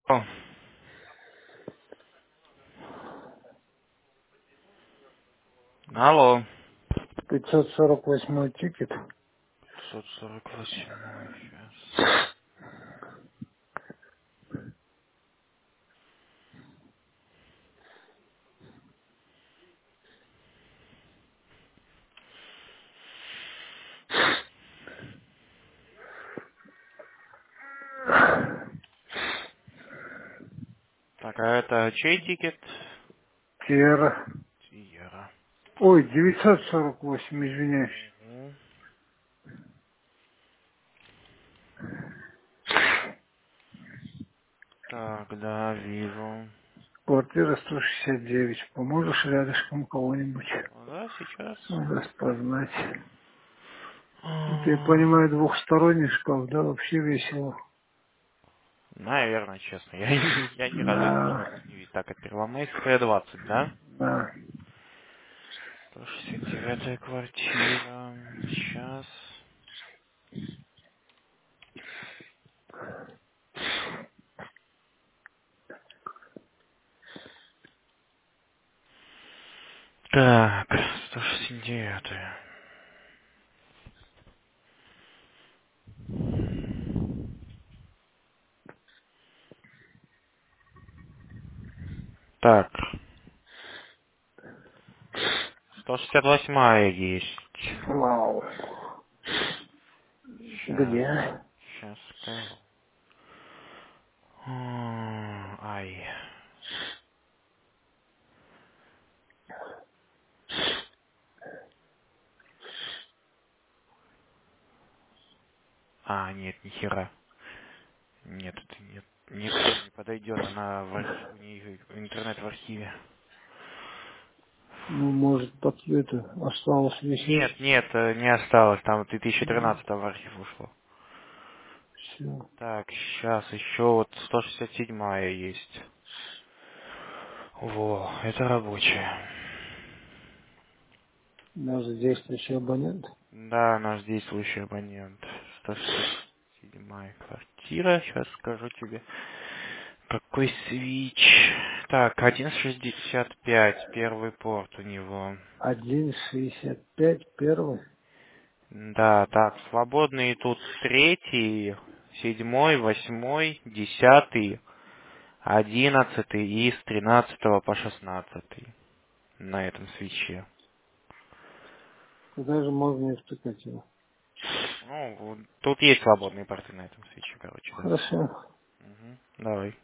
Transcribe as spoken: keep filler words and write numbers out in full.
О, алло. пятьсот сорок восьмой тикет. пятьсот сорок восьмой сейчас. Так, а это чей тикет? Тера. Тиера. Ой, девятьсот сорок восемь, извиняюсь. Мгм. Так, да, вижу. Квартира сто шестьдесят девять. Поможешь рядышком кого-нибудь Ну да, сейчас. распознать? Это, я А, понимаю, двухсторонний шкаф, да, вообще весело. наверное, честно. Я, не- я ни разу этих Да, шкафов не видел. Так, а Первомайская двадцать, да? да. сто шестьдесят девятая квартира. Сейчас. Так, сто шестьдесят девятая. Так, сто шестьдесят восьмая есть. Вау. Сейчас, Где? сейчас скажу. М, Ай. А, нет, ни хера. Нет, это нет. Никто не подойдет, она в архи- у нее интернет в архиве. Ну, может, под это осталось висеть. Нет, нет, э, не осталось, там две тысячи Ну, тринадцатого в архив ушло. все. Так, сейчас еще вот сто шестьдесят седьмая есть. Во, это рабочая. У нас действующий абонент. Да, наш действующий абонент. сто шестьдесят седьмая квартира. Сейчас скажу тебе. Какой свич? Так, один шестьдесят пять, первый порт у него. один шестьдесят пять, первый. Да, так, свободные тут третий, седьмой, восьмой, десятый, одиннадцатый и с тринадцатого по шестнадцатый на этом свече. Куда же можно их втыкать его? Ну, вот тут есть свободные порты на этом свече, короче, да. Хорошо. Мгм. Давай.